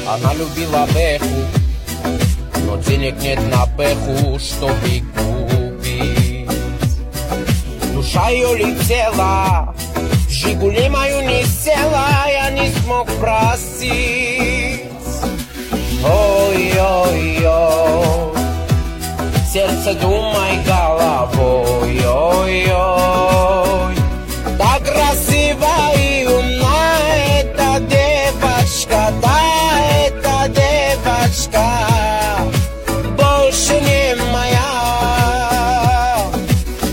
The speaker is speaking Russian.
Она любила Бэху, но денег нет на Бэху, чтобы купить. Душа ее летела, в Жигули мою не села, я не смог простить. Ой-ой-ой, сердце думай головой, ой-ой.